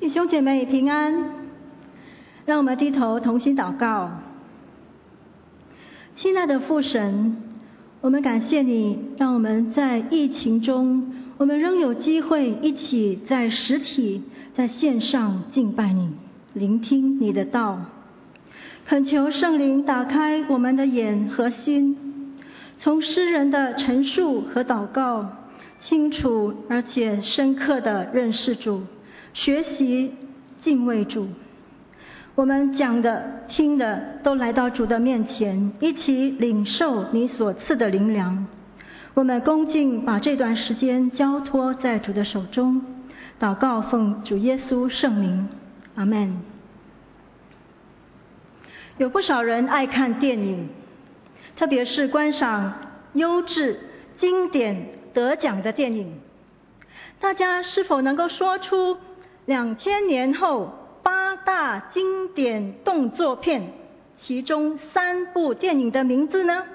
弟兄姐妹平安，让我们低头同心祷告。亲爱的父神，我们感谢你，让我们在疫情中，我们仍有机会一起在实体、在线上敬拜你，聆听你的道。恳求圣灵打开我们的眼和心，从诗人的陈述和祷告，清楚而且深刻地认识主，学习敬畏主。我们讲的听的都来到主的面前，一起领受你所赐的灵粮。我们恭敬把这段时间交托在主的手中，祷告奉主耶稣圣名，阿们。有不少人爱看电影，特别是观赏优质、经典、得奖的电影。大家是否能够说出2000年后8大经典动作片其中3部电影的名字呢？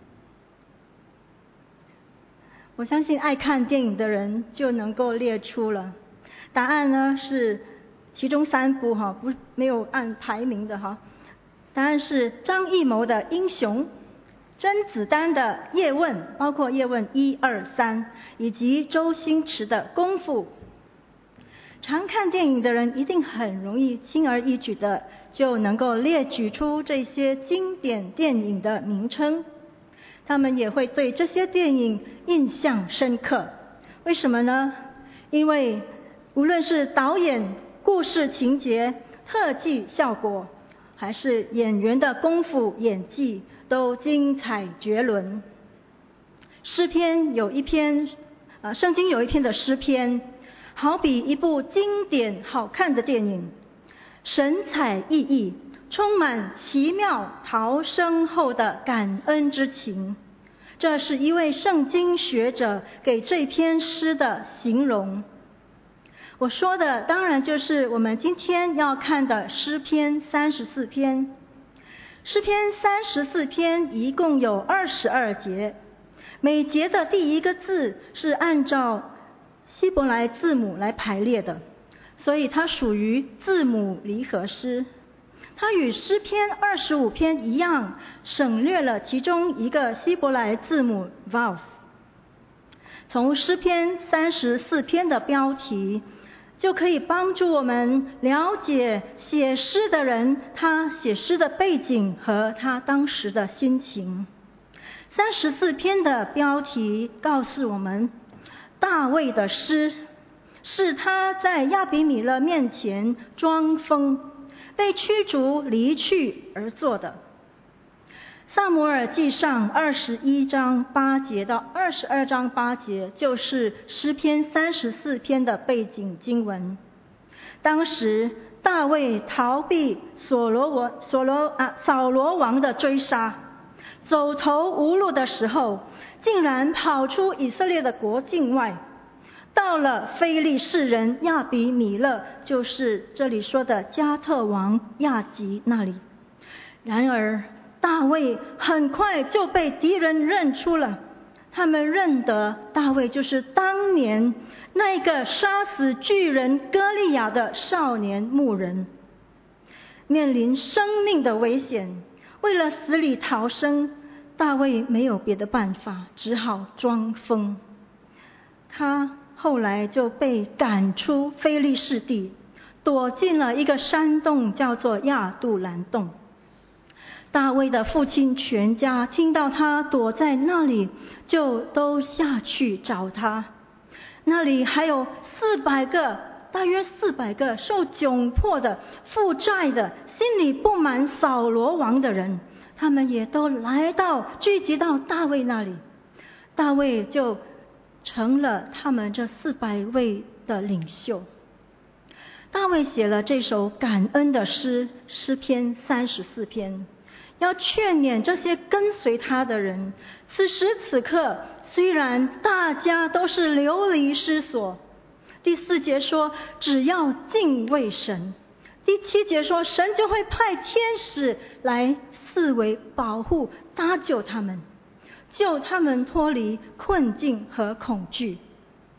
我相信爱看电影的人就能够列出了。答案呢是其中3部没有按排名的哈。答案是张艺谋的《英雄》，甄子丹的《叶问》，包括《叶问》1、2、3，以及周星驰的《功夫》。常看电影的人一定很容易轻而易举的就能够列举出这些经典电影的名称，他们也会对这些电影印象深刻。为什么呢？因为无论是导演、故事情节、特技效果，还是演员的功夫演技，都精彩绝伦。诗篇有一篇圣经有一篇的诗篇，好比一部经典好看的电影，神采奕奕，充满奇妙逃生后的感恩之情。这是一位圣经学者给这篇诗的形容。我说的当然就是我们今天要看的诗篇34篇。诗篇34篇一共有22节，每节的第一个字是按照希伯来字母来排列的，所以它属于字母离合诗。它与诗篇25篇一样，省略了其中一个希伯来字母 Vav。 从诗篇34篇的标题就可以帮助我们了解写诗的人他写诗的背景和他当时的心情。34篇的标题告诉我们，大卫的诗是他在亚比米勒面前装疯，被驱逐离去而作的。撒母耳记上21章8节到22章8节就是诗篇34篇的背景经文。当时大卫逃避扫罗王的追杀，走投无路的时候，竟然跑出以色列的国境外，到了非利士人亚比米勒，就是这里说的加特王亚吉那里。然而大卫很快就被敌人认出了，他们认得大卫就是当年那个杀死巨人歌利亚的少年牧人。面临生命的危险，为了死里逃生，大卫没有别的办法，只好装疯。他后来就被赶出非利士地，躲进了一个山洞，叫做亚杜兰洞。大卫的父亲全家听到他躲在那里，就都下去找他。那里还有大约400个受窘迫的、负债的、心里不满扫罗王的人，他们也都聚集到大卫那里。大卫就成了他们这400位的领袖。大卫写了这首感恩的诗篇34篇，要劝勉这些跟随他的人。此时此刻，虽然大家都是流离失所。第4节说只要敬畏神，第7节说神就会派天使来四围保护搭救他们，救他们脱离困境和恐惧。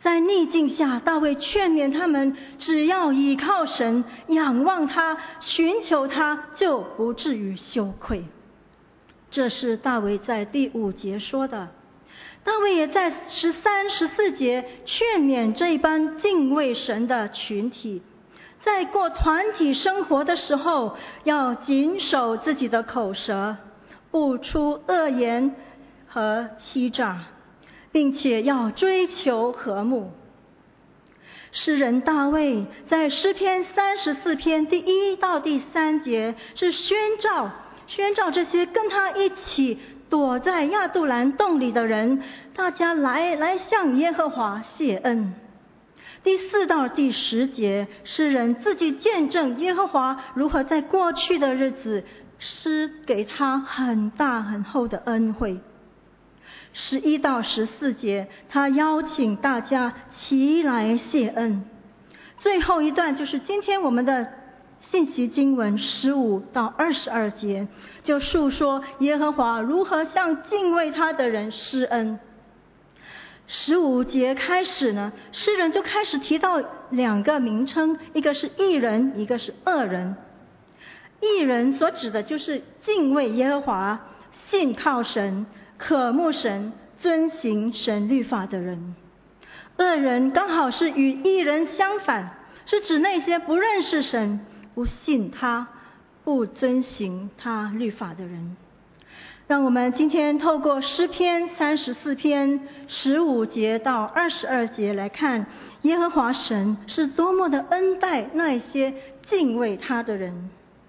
在逆境下，大卫劝勉他们，只要倚靠神，仰望他，寻求他，就不至于羞愧。这是大卫在第5节说的。大卫也在13、14节劝勉这一般敬畏神的群体，在过团体生活的时候，要谨守自己的口舌，不出恶言和欺诈，并且要追求和睦。诗人大卫在诗篇34篇第1到第3节是宣召这些跟他一起躲在亚杜兰洞里的人，大家来向耶和华谢恩。第4到第10节，诗人自己见证耶和华如何在过去的日子施给他很大很厚的恩惠。11到14节，他邀请大家齐来谢恩。最后一段就是今天我们的信息经文15到22节，就述说耶和华如何向敬畏他的人施恩。15节开始呢，诗人就开始提到2个名称，一个是义人，一个是恶人。义人所指的就是敬畏耶和华、信靠神、渴慕神、遵行神律法的人。恶人刚好是与义人相反，是指那些不认识神、不信他、不遵行他律法的人。让我们今天透过诗篇34篇15节到22节来看，耶和华神是多么的恩待那些敬畏他的人。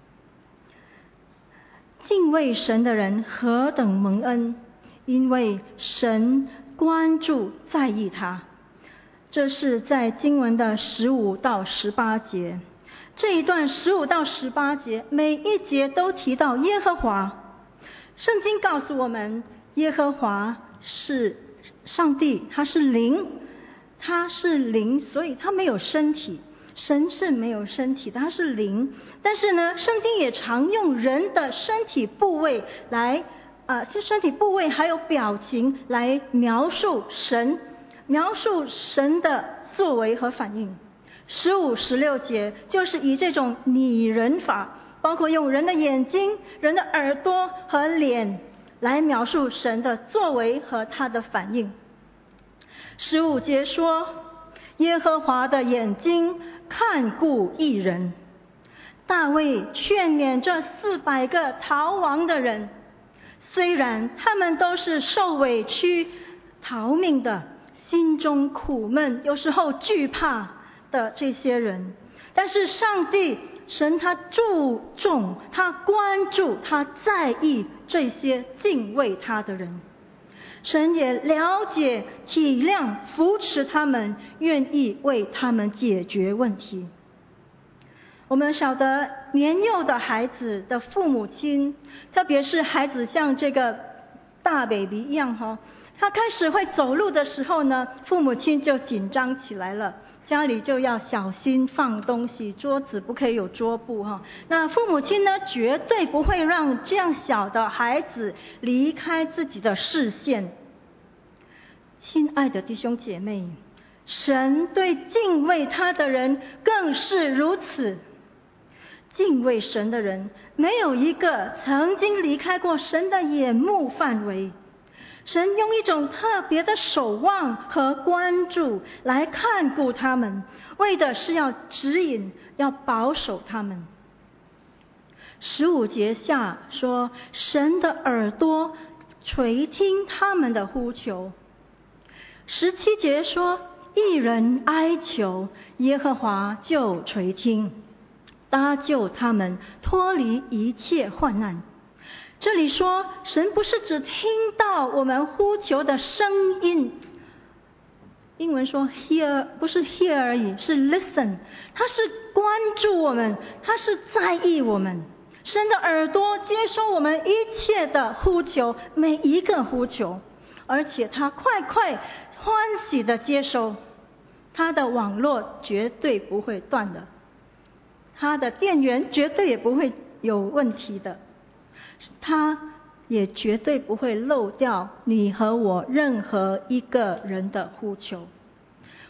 敬畏神的人何等蒙恩，因为神关注在意他。这是在经文的15到18节。这一段15到18节，每一节都提到耶和华。圣经告诉我们，耶和华是上帝，他是灵，所以他没有身体。神是没有身体的，他是灵。但是呢，圣经也常用人的身体部位来身体部位还有表情来描述神的作为和反应。15、16节就是以这种拟人法，包括用人的眼睛、人的耳朵和脸来描述神的作为和他的反应。15节说，耶和华的眼睛看顾义人。大卫劝勉这400个逃亡的人，虽然他们都是受委屈、逃命的，心中苦闷，有时候惧怕的这些人，但是上帝神他注重、他关注、他在意这些敬畏他的人。神也了解、体谅、扶持他们，愿意为他们解决问题。我们晓得年幼的孩子的父母亲，特别是孩子像这个大 baby 一样他开始会走路的时候呢，父母亲就紧张起来了，家里就要小心放东西，桌子不可以有桌布那父母亲呢，绝对不会让这样小的孩子离开自己的视线。亲爱的弟兄姐妹，神对敬畏他的人更是如此。敬畏神的人，没有一个曾经离开过神的眼目范围。神用一种特别的守望和关注来看顾他们，为的是要指引、要保守他们。15节下说，神的耳朵垂听他们的呼求。17节说，义人哀求，耶和华就垂听，搭救他们脱离一切患难。这里说，神不是只听到我们呼求的声音，英文说 hear， 不是 hear 而已，是 listen。他是关注我们，他是在意我们。神的耳朵接收我们一切的呼求，每一个呼求，而且他快欢喜的接收。他的网络绝对不会断的，他的电源绝对也不会有问题的，他也绝对不会漏掉你和我任何一个人的呼求。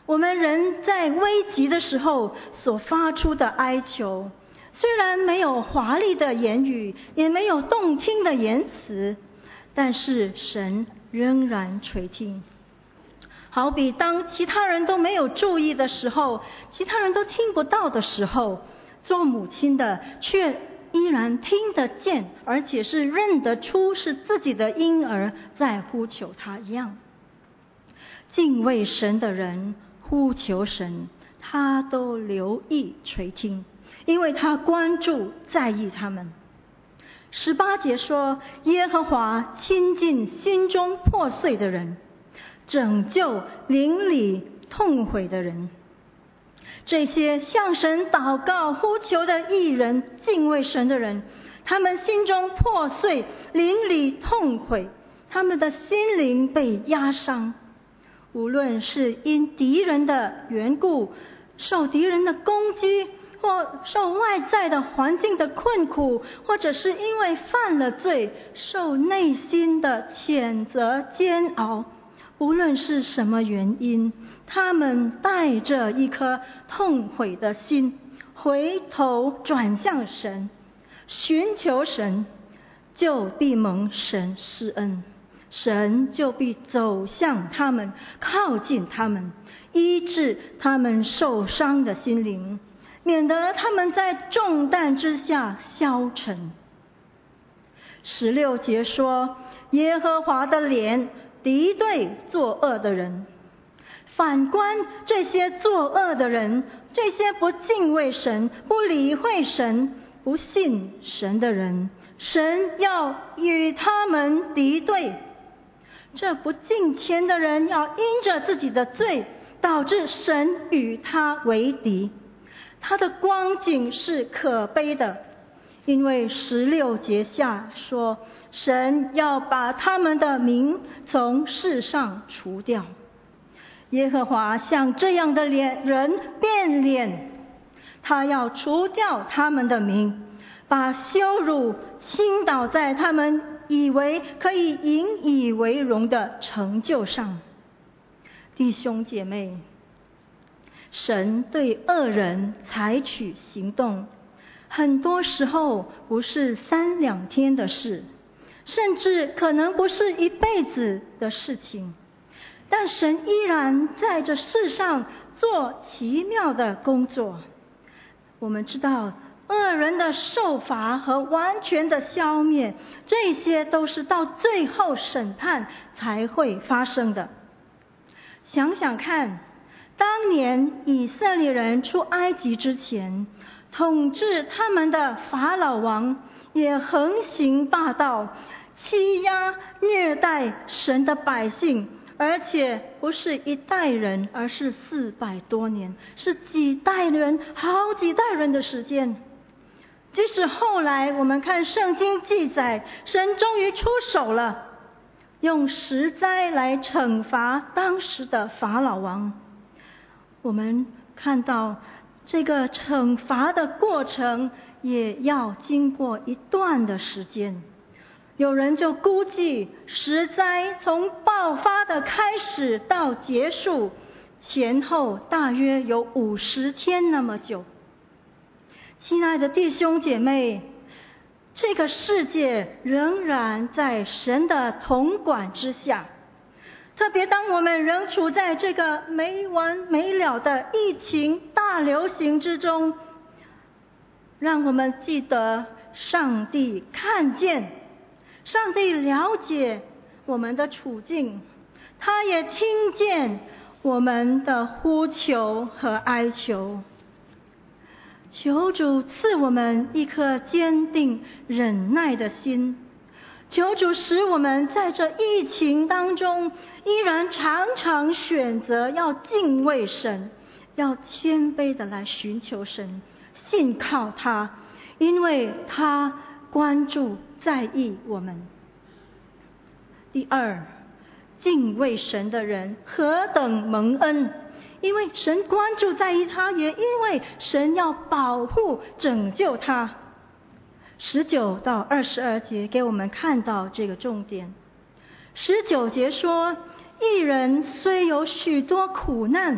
我们人在危急的时候所发出的哀求，虽然没有华丽的言语，也没有动听的言辞，但是神仍然垂听。好比当其他人都没有注意的时候，其他人都听不到的时候，做母亲的却依然听得见，而且是认得出是自己的婴儿在呼求他一样。敬畏神的人呼求神，他都留意垂听，因为他关注在意他们。18节说，耶和华亲近心中破碎的人，拯救灵里痛悔的人。这些向神祷告呼求的义人，敬畏神的人，他们心中破碎，灵里痛悔，他们的心灵被压伤，无论是因敌人的缘故，受敌人的攻击，或受外在的环境的困苦，或者是因为犯了罪，受内心的谴责煎熬，无论是什么原因，他们带着一颗痛悔的心，回头转向神，寻求神，就必蒙神施恩，神就必走向他们，靠近他们，医治他们受伤的心灵，免得他们在重担之下消沉。16节说，耶和华的脸敌对作恶的人。反观这些作恶的人，这些不敬畏神、不理会神、不信神的人，神要与他们敌对。这不敬虔的人要因着自己的罪，导致神与他为敌。他的光景是可悲的，因为16节下说，神要把他们的名从世上除掉。耶和华向这样的人变脸，他要除掉他们的名，把羞辱倾倒在他们以为可以引以为荣的成就上。弟兄姐妹，神对恶人采取行动，很多时候不是3、2天的事，甚至可能不是一辈子的事情，但神依然在这世上做奇妙的工作。我们知道，恶人的受罚和完全的消灭，这些都是到最后审判才会发生的。想想看，当年以色列人出埃及之前，统治他们的法老王也横行霸道，欺压虐待神的百姓，而且不是一代人，而是400多年，是几代人、好几代人的时间。即使后来我们看圣经记载，神终于出手了，用10灾来惩罚当时的法老王。我们看到这个惩罚的过程也要经过一段的时间。有人就估计10灾从爆发的开始到结束前后大约有50天那么久。亲爱的弟兄姐妹，这个世界仍然在神的统管之下，特别当我们仍处在这个没完没了的疫情大流行之中，让我们记得上帝看见，上帝了解我们的处境，他也听见我们的呼求和哀求。求主赐我们一颗坚定忍耐的心，求主使我们在这疫情当中依然常常选择要敬畏神，要谦卑的来寻求神，信靠他，因为他关注在意我们。第二，敬畏神的人何等蒙恩，因为神关注在意他，也因为神要保护拯救他。19到22节给我们看到这个重点。19节说，义人虽有许多苦难，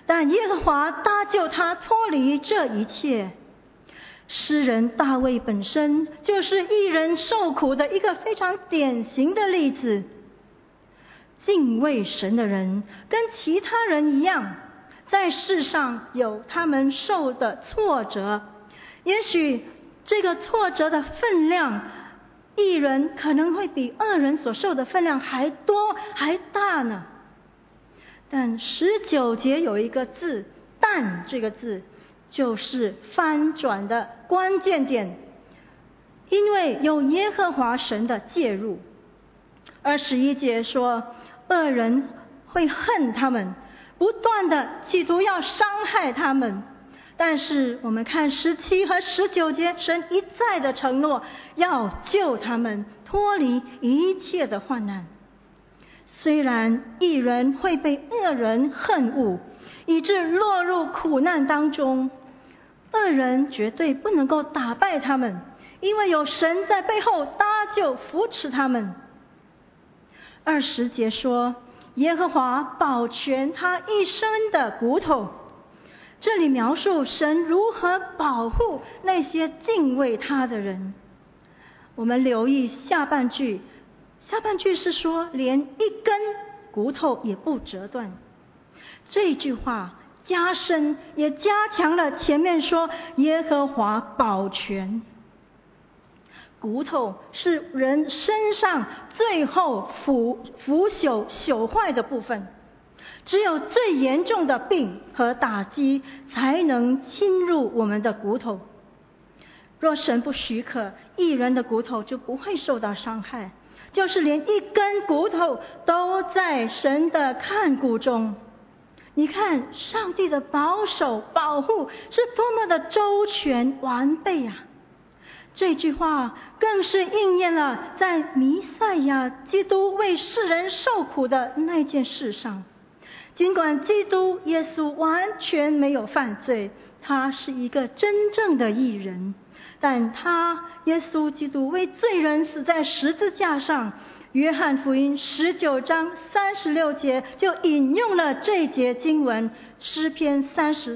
但耶和华搭救他脱离这一切。诗人大卫本身就是义人受苦的一个非常典型的例子。敬畏神的人跟其他人一样，在世上有他们受的挫折，也许这个挫折的分量，义人可能会比恶人所受的分量还多还大呢。但19节有一个字，但这个字就是翻转的关键点，因为有耶和华神的介入。21节说，恶人会恨他们，不断的企图要伤害他们。但是我们看17和19节，神一再的承诺要救他们脱离一切的患难。虽然义人会被恶人恨恶，以致落入苦难当中，恶人绝对不能够打败他们，因为有神在背后搭救扶持他们。20节说，耶和华保全他一生的骨头。这里描述神如何保护那些敬畏他的人。我们留意下半句是说连一根骨头也不折断。这句话加深也加强了前面说耶和华保全。骨头是人身上最后腐朽朽坏的部分，只有最严重的病和打击才能侵入我们的骨头。若神不许可，义人的骨头就不会受到伤害，就是连一根骨头都在神的看顾中。你看上帝的保守保护是多么的周全完备啊！这句话更是应验了在弥赛亚基督为世人受苦的那件事上。尽管基督耶稣完全没有犯罪，他是一个真正的义人，但他耶稣基督为罪人死在十字架上。约翰福音19章36节就引用了这节经文，诗篇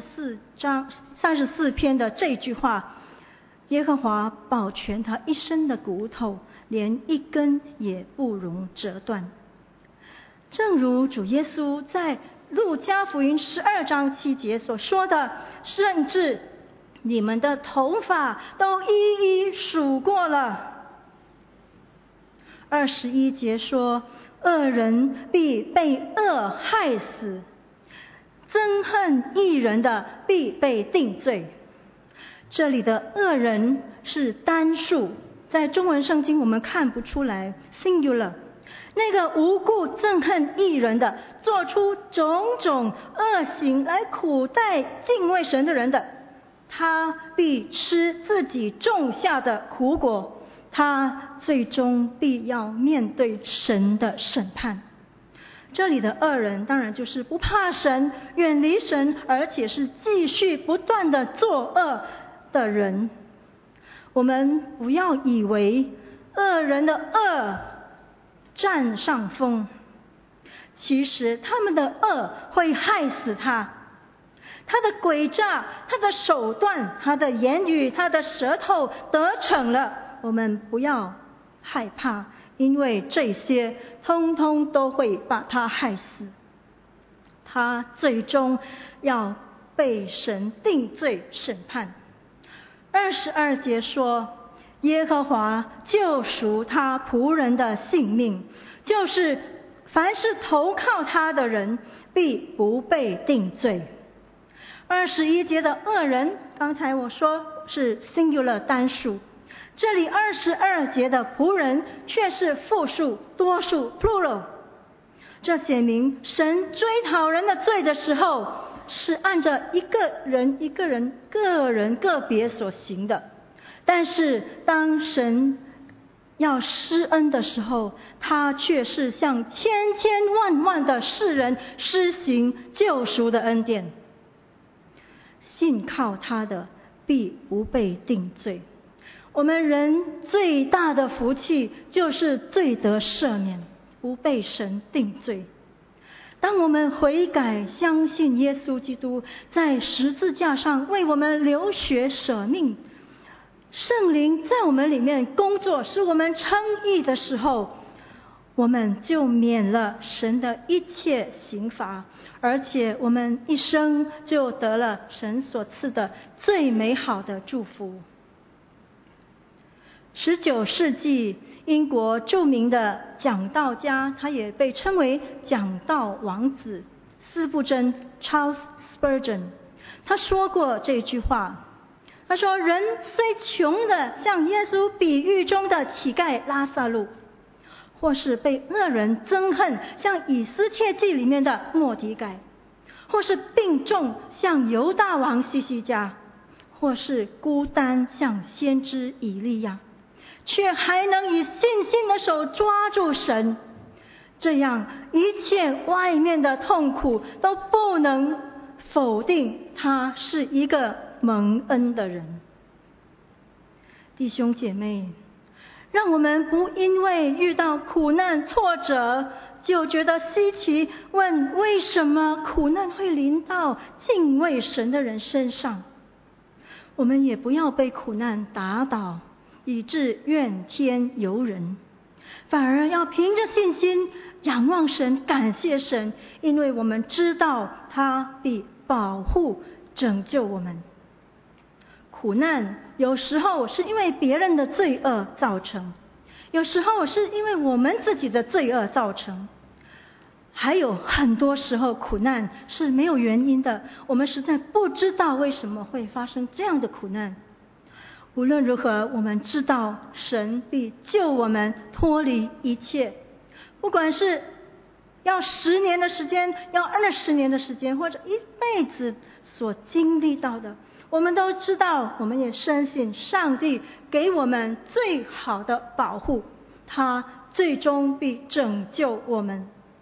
34篇的这句话，耶和华保全他一生的骨头，连一根也不容折断。正如主耶稣在路加福音12章7节所说的，甚至你们的头发都一一数过了。21节说，恶人必被恶害死，憎恨义人的必被定罪。这里的恶人是单数，在中文圣经我们看不出来 singular。 那个无故憎恨义人的，做出种种恶行来苦待敬畏神的人的，他必吃自己种下的苦果，他最终必要面对神的审判。这里的恶人当然就是不怕神、远离神，而且是继续不断的作恶的人。我们不要以为恶人的恶占上风，其实他们的恶会害死他。他的诡诈、他的手段、他的言语、他的舌头得逞了，我们不要害怕，因为这些通通都会把他害死。他最终要被神定罪审判。22节说，耶和华救赎他仆人的性命，就是凡是投靠他的人必不被定罪。21节的恶人，刚才我说是 singular 单数，这里22节的仆人却是复数多数 plural。 这显明神追讨人的罪的时候，是按着一个人个别所行的，但是当神要施恩的时候，他却是向千千万万的世人施行救赎的恩典。信靠他的必不被定罪。我们人最大的福气就是罪得赦免，不被神定罪。 当我们悔改，相信耶稣基督在十字架上为我们流血舍命，圣灵在我们里面工作，使我们称义的时候，我们就免了神的一切刑罚，而且我们一生就得了神所赐的最美好的祝福。19世纪英国著名的讲道家，他也被称为讲道王子，斯布真 Charles Spurgeon， 他说过这句话，他说：人虽穷的像耶稣比喻中的乞丐拉撒路，或是被恶人憎恨像以斯帖记里面的末底改，或是病重像犹大王西西家，或是孤单像先知以利亚，却还能以信心的手抓住神，这样一切外面的痛苦都不能否定他是一个蒙恩的人。弟兄姐妹，让我们不因为遇到苦难挫折就觉得稀奇，问为什么苦难会临到敬畏神的人身上。我们也不要被苦难打倒，以致怨天尤人，反而要凭着信心仰望神，感谢神，因为我们知道他必保护拯救我们。苦难有时候是因为别人的罪恶造成，有时候是因为我们自己的罪恶造成，还有很多时候苦难是没有原因的，我们实在不知道为什么会发生这样的苦难。无论如何，我们知道神必救我们脱离一切，不管是要10年的时间，要20年的时间，或者一辈子所经历到的，我们都知道，我们也深信上帝给我们最好的保护，他最终必拯救我们。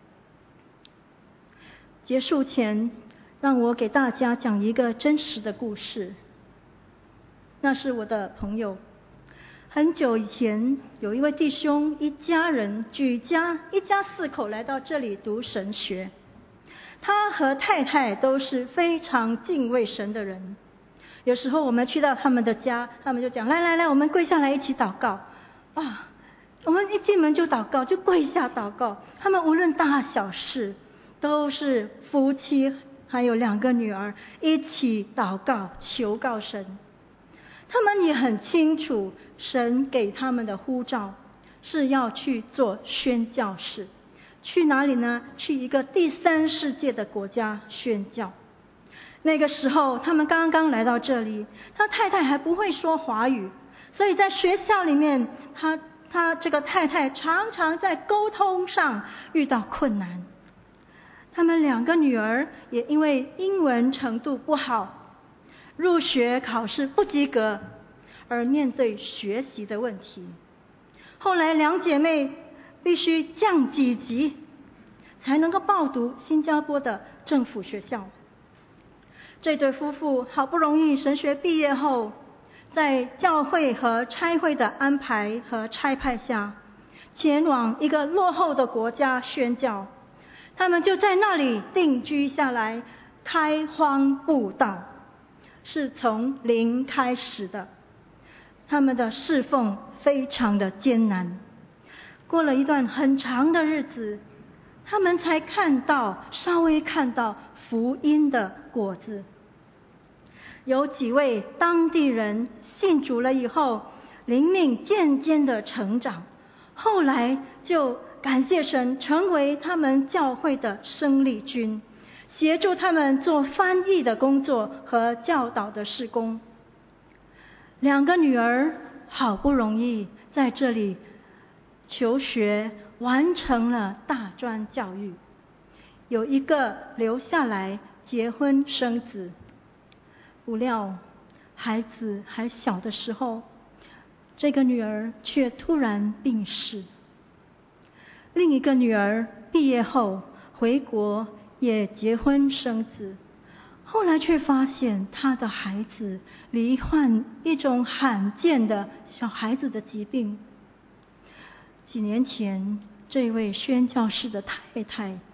结束前，让我给大家讲一个真实的故事。那是我的朋友，很久以前，有一位弟兄，一家人举家一家4口来到这里读神学。他和太太都是非常敬畏神的人。有时候我们去到他们的家，他们就讲：来，我们跪下来一起祷告。啊，我们一进门就祷告，就跪下祷告。他们无论大小事，都是夫妻还有2个女儿一起祷告，求告神。他们也很清楚神给他们的呼召是要去做宣教士。去哪里呢？去一个第3世界的国家宣教。那个时候他们刚刚来到这里，他太太还不会说华语，所以在学校里面他这个太太常常在沟通上遇到困难。他们2个女儿也因为英文程度不好，入学考试不及格，而面对学习的问题。后来2姐妹必须降几级才能够报读新加坡的政府学校。这对夫妇好不容易神学毕业后，在教会和差会的安排和差派下，前往一个落后的国家宣教。他们就在那里定居下来，开荒布道，是从零开始的。他们的侍奉非常的艰难，过了一段很长的日子，他们才稍微看到福音的果子。有几位当地人信主了以后，灵命渐渐的成长，后来就感谢神，成为他们教会的生力军，协助他们做翻译的工作和教导的事工。2个女儿好不容易在这里求学，完成了大专教育，有一个留下来结婚生子。不料孩子还小的时候，这个女儿却突然病逝。另一个女儿毕业后回国，也结婚生子，后来却发现她的孩子罹患一种罕见的小孩子的疾病。几年前，这位宣教士的太太，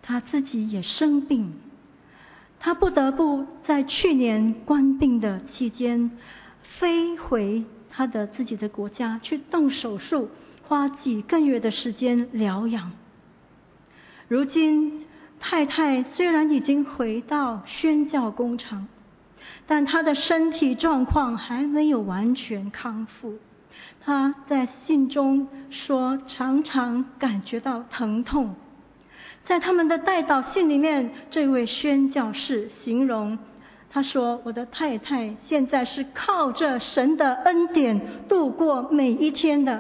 他自己也生病，他不得不在去年关病的期间飞回他的自己的国家去动手术，花几个月的时间疗养。如今太太虽然已经回到宣教工厂，但她的身体状况还没有完全康复。她在信中说常常感觉到疼痛。在他们的代祷信里面，这位宣教士形容，他说，我的太太现在是靠着神的恩典度过每一天的。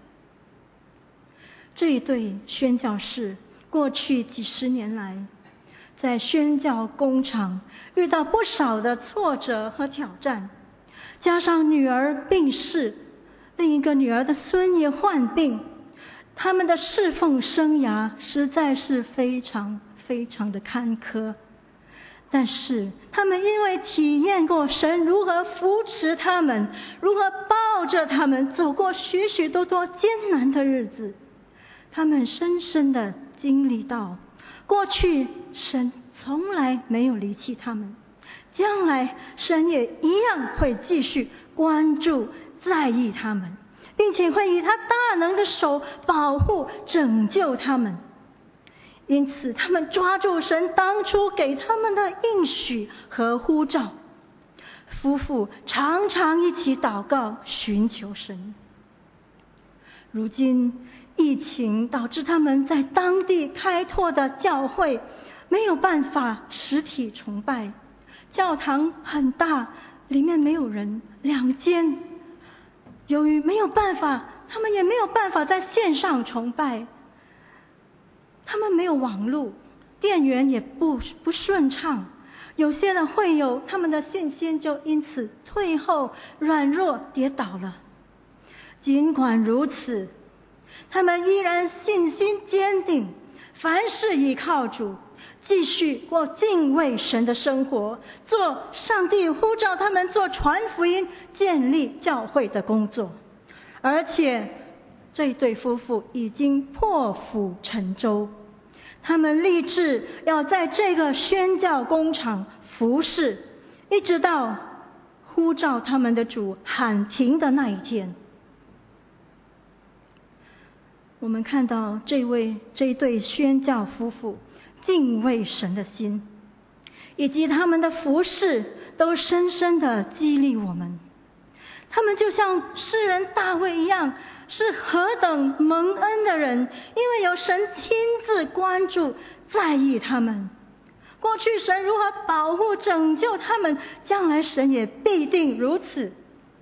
这一对宣教士过去几十年来，在宣教工厂遇到不少的挫折和挑战，加上女儿病逝，另一个女儿的孙也患病，他们的侍奉生涯实在是非常非常的坎坷。但是他们因为体验过神如何扶持他们，如何抱着他们走过许许多多艰难的日子，他们深深的经历到，过去神从来没有离弃他们，将来神也一样会继续关注在意他们，并且会以他大能的手保护拯救他们。因此他们抓住神当初给他们的应许和呼召，夫妇常常一起祷告寻求神。如今疫情导致他们在当地开拓的教会没有办法实体崇拜，教堂很大，里面没有人，2间。由于没有办法，他们也没有办法在线上崇拜，他们没有网络，电源也不顺畅，有些的会友他们的信心就因此退后、软弱、跌倒了。尽管如此，他们依然信心坚定，凡事依靠主，继续过敬畏神的生活，做上帝呼召他们做传福音、建立教会的工作。而且这对夫妇已经破釜沉舟，他们立志要在这个宣教工厂服侍，一直到呼召他们的主喊停的那一天。我们看到这一对宣教夫妇敬畏神的心，以及他们的服侍，都深深的激励我们。他们就像诗人大卫一样，是何等蒙恩的人，因为有神亲自关注在意他们。过去神如何保护拯救他们，将来神也必定如此。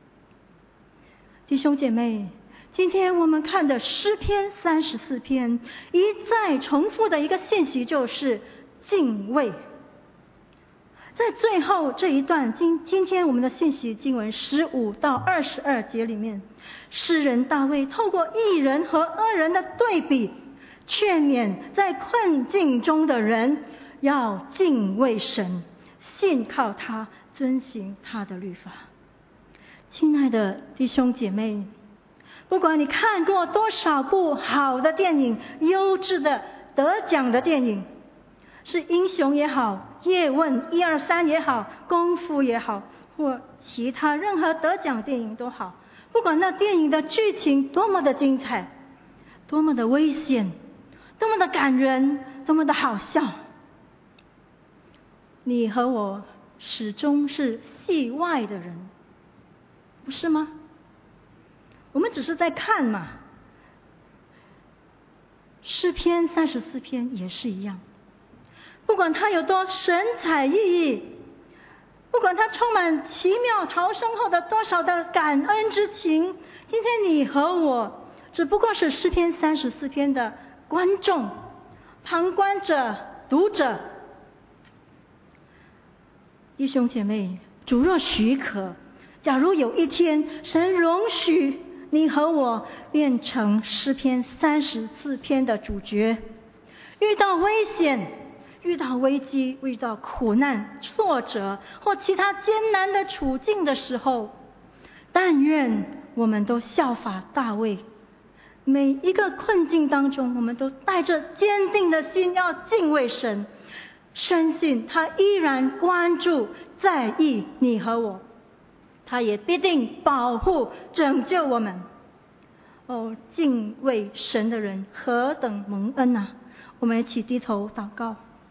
弟兄姐妹，今天我们看的诗篇34篇一再重复的一个信息就是敬畏。在最后这一段今天我们的信息经文15到22节里面，诗人大卫透过义人和恶人的对比，劝勉在困境中的人要敬畏神，信靠他，遵行他的律法。亲爱的弟兄姐妹，不管你看过多少部好的电影，优质的得奖的电影，是英雄也好，叶问123也好，功夫也好，或其他任何得奖电影都好，不管那电影的剧情多么的精彩，多么的危险，多么的感人，多么的好笑，你和我始终是戏外的人，不是吗？我们只是在看嘛。诗篇34篇也是一样，不管它有多神采奕奕，不管它充满奇妙逃生后的多少的感恩之情，今天你和我只不过是诗篇34篇的观众、旁观者、读者。弟兄姐妹，主若许可，假如有一天神容许你和我变成诗篇34篇的主角，遇到危险、遇到危机、遇到苦难、挫折或其他艰难的处境的时候，但愿我们都效法大卫， 每一个困境当中，我们都带着坚定的心要敬畏神，深信他依然关注在意你和我，他也必定保护拯救我们。敬畏神的人何等蒙恩啊！我们一起低头祷告。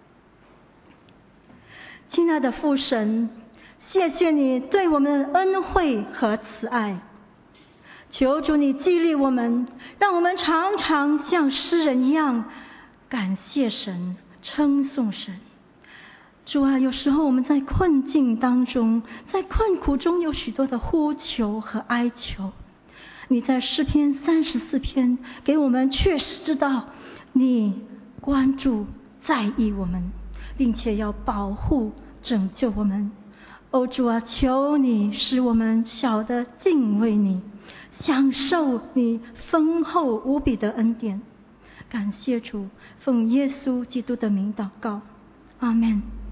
亲爱的父神，谢谢你对我们的恩惠和慈爱，求主你激励我们，让我们常常像诗人一样感谢神，称颂神。主啊，有时候我们在困境当中，在困苦中有许多的呼求和哀求，你在诗篇34篇给我们确实知道你关注在意我们，并且要保护拯救我们。主啊，求你使我们晓得敬畏你，享受你丰厚无比的恩典。感谢主，奉耶稣基督的名祷告，阿们。